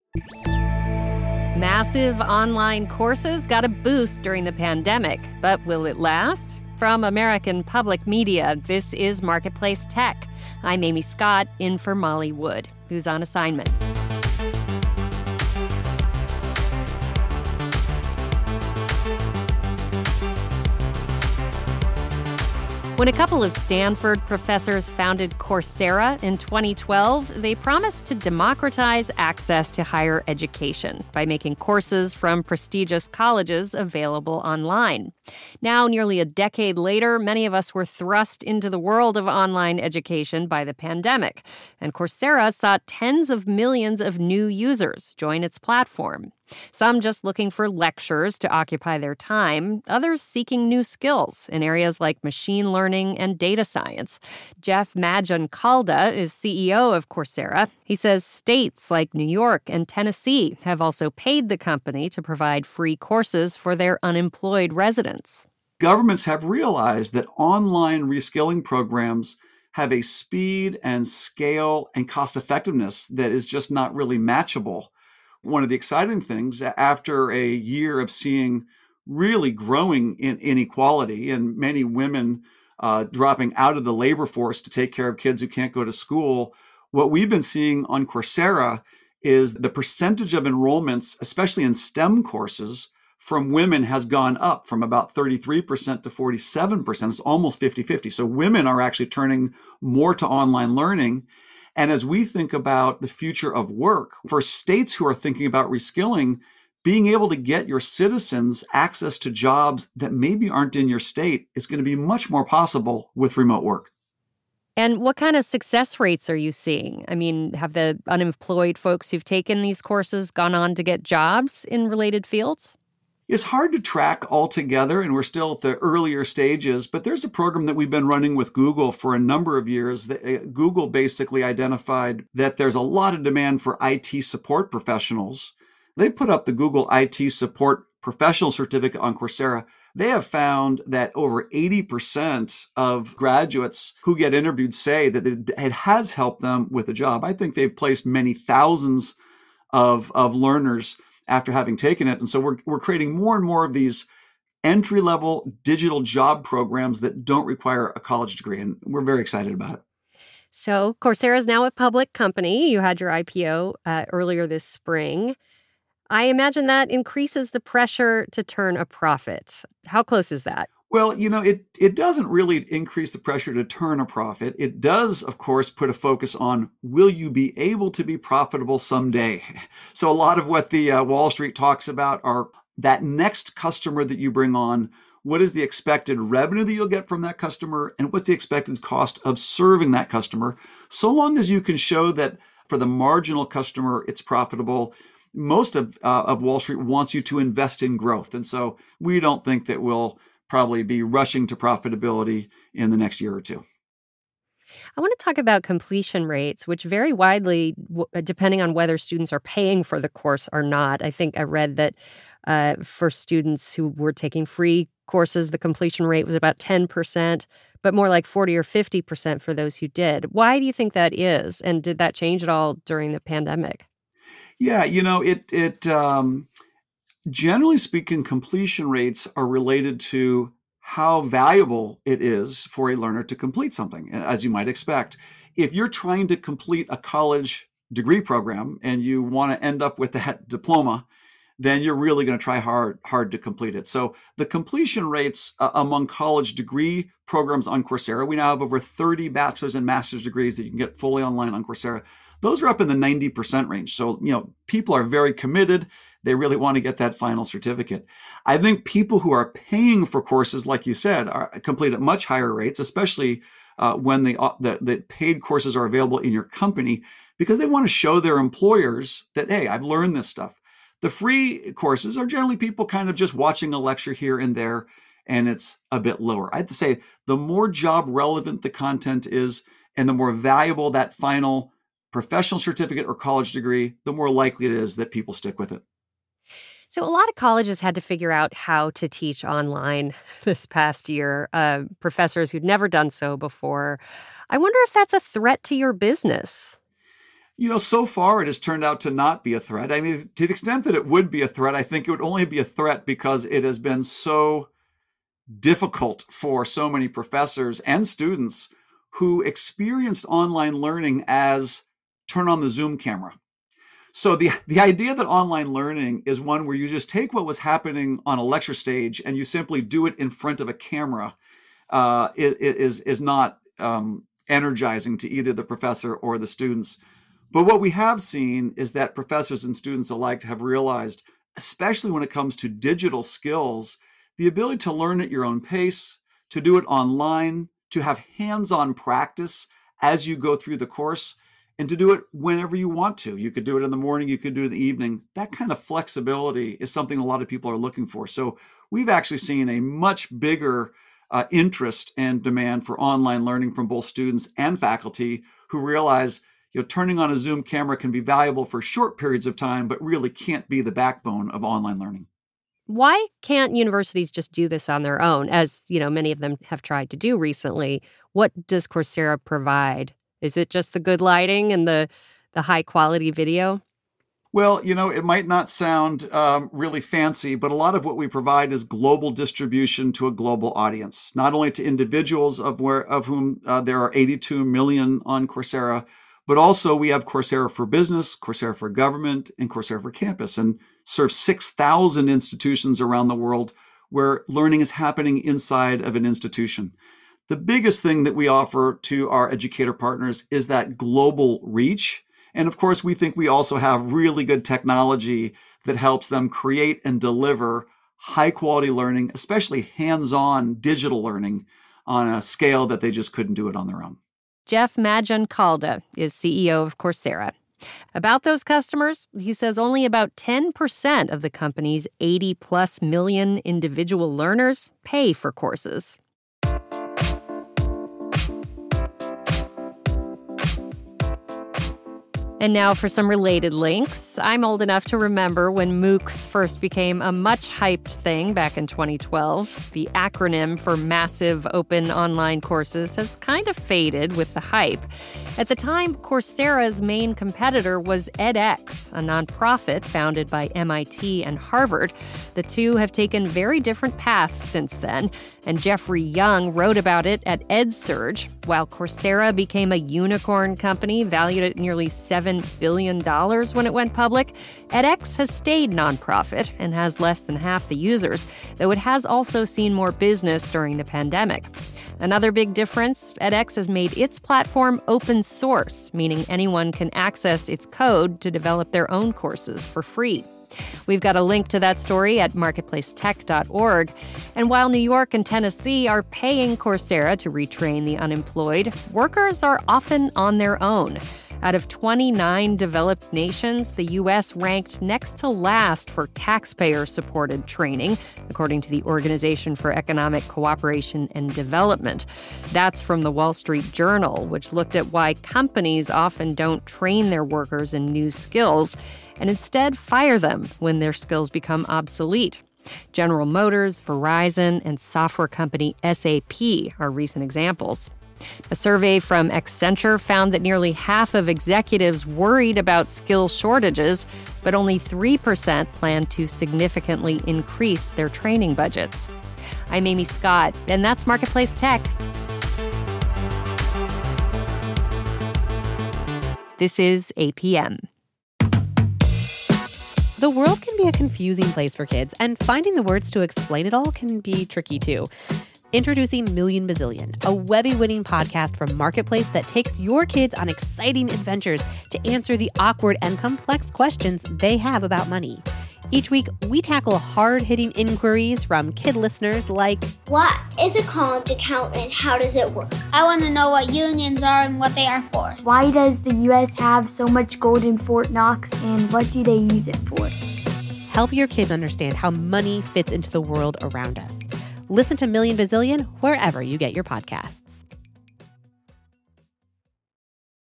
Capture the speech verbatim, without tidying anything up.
Massive online courses got a boost during the pandemic, but will it last? From American Public Media, this is Marketplace Tech. I'm Amy Scott, in for Molly Wood, who's on assignment. When a couple of Stanford professors founded Coursera in twenty twelve, they promised to democratize access to higher education by making courses from prestigious colleges available online. Now, nearly a decade later, many of us were thrust into the world of online education by the pandemic, and Coursera saw tens of millions of new users join its platform. Some just looking for lectures to occupy their time, others seeking new skills in areas like machine learning and data science. Jeff Maggioncalda is C E O of Coursera. He says states like New York and Tennessee have also paid the company to provide free courses for their unemployed residents. Governments have realized that online reskilling programs have a speed and scale and cost effectiveness that is just not really matchable. One of the exciting things, after a year of seeing really growing in inequality and many women uh, dropping out of the labor force to take care of kids who can't go to school, what we've been seeing on Coursera is the percentage of enrollments, especially in STEM courses, from women has gone up from about thirty-three percent to forty-seven percent. It's almost fifty-fifty. So women are actually turning more to online learning. And as we think about the future of work, for states who are thinking about reskilling, being able to get your citizens access to jobs that maybe aren't in your state is going to be much more possible with remote work. And what kind of success rates are you seeing? I mean, have the unemployed folks who've taken these courses gone on to get jobs in related fields? It's hard to track altogether, and we're still at the earlier stages, but there's a program that we've been running with Google for a number of years. Google basically identified that there's a lot of demand for I T support professionals. They put up the Google I T support professional certificate on Coursera. They have found that over eighty percent of graduates who get interviewed say that it has helped them with a job. I think they've placed many thousands of, of learners after having taken it. And so we're we're creating more and more of these entry-level digital job programs that don't require a college degree. And we're very excited about it. So Coursera is now a public company. You had your I P O uh, earlier this spring. I imagine that increases the pressure to turn a profit. How close is that? Well, you know, it it doesn't really increase the pressure to turn a profit. It does, of course, put a focus on, will you be able to be profitable someday? So a lot of what the uh, Wall Street talks about are that next customer that you bring on. What is the expected revenue that you'll get from that customer? And what's the expected cost of serving that customer? So long as you can show that for the marginal customer, it's profitable, most of, uh, of Wall Street wants you to invest in growth. And so we don't think that we'll probably be rushing to profitability in the next year or two. I want to talk about completion rates, which vary widely w- depending on whether students are paying for the course or not. I think I read that uh, for students who were taking free courses, the completion rate was about ten percent, but more like forty or fifty percent for those who did. Why do you think that is? And did that change at all during the pandemic? Yeah, you know, it it um, generally speaking, completion rates are related to how valuable it is for a learner to complete something, as you might expect. If you're trying to complete a college degree program and you want to end up with that diploma, then you're really going to try hard hard to complete it. So the completion rates uh, among college degree programs on Coursera, we now have over thirty bachelor's and master's degrees that you can get fully online on Coursera. Those are up in the ninety percent range. So, you know, people are very committed. They really want to get that final certificate. I think people who are paying for courses, like you said, are complete at much higher rates, especially uh, when the, uh, the, the paid courses are available in your company, because they want to show their employers that, hey, I've learned this stuff. The free courses are generally people kind of just watching a lecture here and there, and it's a bit lower. I have to say, the more job relevant the content is, and the more valuable that final professional certificate or college degree, the more likely it is that people stick with it. So a lot of colleges had to figure out how to teach online this past year, uh, professors who'd never done so before. I wonder if that's a threat to your business. You know, so far it has turned out to not be a threat. I mean, to the extent that it would be a threat, I think it would only be a threat because it has been so difficult for so many professors and students who experienced online learning as turn on the Zoom camera. So the, the idea that online learning is one where you just take what was happening on a lecture stage and you simply do it in front of a camera uh, is, is not um, energizing to either the professor or the students. But what we have seen is that professors and students alike have realized, especially when it comes to digital skills, the ability to learn at your own pace, to do it online, to have hands-on practice as you go through the course, and to do it whenever you want to. You could do it in the morning, you could do it in the evening. That kind of flexibility is something a lot of people are looking for. So we've actually seen a much bigger uh, interest and demand for online learning from both students and faculty who realize, you know, turning on a Zoom camera can be valuable for short periods of time, but really can't be the backbone of online learning. Why can't universities just do this on their own, as, you know, many of them have tried to do recently? What does Coursera provide? Is it just the good lighting and the, the high-quality video? Well, you know, it might not sound um, really fancy, but a lot of what we provide is global distribution to a global audience, not only to individuals of where of whom uh, there are eighty-two million on Coursera, but also we have Coursera for Business, Coursera for Government, and Coursera for Campus, and serve six thousand institutions around the world where learning is happening inside of an institution. The biggest thing that we offer to our educator partners is that global reach. And of course, we think we also have really good technology that helps them create and deliver high quality learning, especially hands-on digital learning on a scale that they just couldn't do it on their own. Jeff Maggioncalda is C E O of Coursera. About those customers, he says only about ten percent of the company's eighty plus million individual learners pay for courses. And now for some related links. I'm old enough to remember when MOOCs first became a much hyped thing back in twenty twelve. The acronym for Massive Open Online Courses has kind of faded with the hype. At the time, Coursera's main competitor was edX, a nonprofit founded by M I T and Harvard. The two have taken very different paths since then, and Jeffrey Young wrote about it at EdSurge. While Coursera became a unicorn company valued at nearly seven billion dollars when it went public, edX has stayed nonprofit and has less than half the users, though it has also seen more business during the pandemic. Another big difference, edX has made its platform open source, meaning anyone can access its code to develop their own courses for free. We've got a link to that story at marketplace tech dot org. And while New York and Tennessee are paying Coursera to retrain the unemployed, workers are often on their own. Out of twenty-nine developed nations, the U S ranked next to last for taxpayer-supported training, according to the Organization for Economic Cooperation and Development. That's from the Wall Street Journal, which looked at why companies often don't train their workers in new skills and instead fire them when their skills become obsolete. General Motors, Verizon, and software company S A P are recent examples. A survey from Accenture found that nearly half of executives worried about skill shortages, but only three percent plan to significantly increase their training budgets. I'm Amy Scott, and that's Marketplace Tech. This is A P M. The world can be a confusing place for kids, and finding the words to explain it all can be tricky too. Introducing Million Bazillion, a Webby-winning podcast from Marketplace that takes your kids on exciting adventures to answer the awkward and complex questions they have about money. Each week, we tackle hard-hitting inquiries from kid listeners like, what is a college account and how does it work? I want to know what unions are and what they are for. Why does the U S have so much gold in Fort Knox and what do they use it for? Help your kids understand how money fits into the world around us. Listen to Million Bazillion wherever you get your podcasts.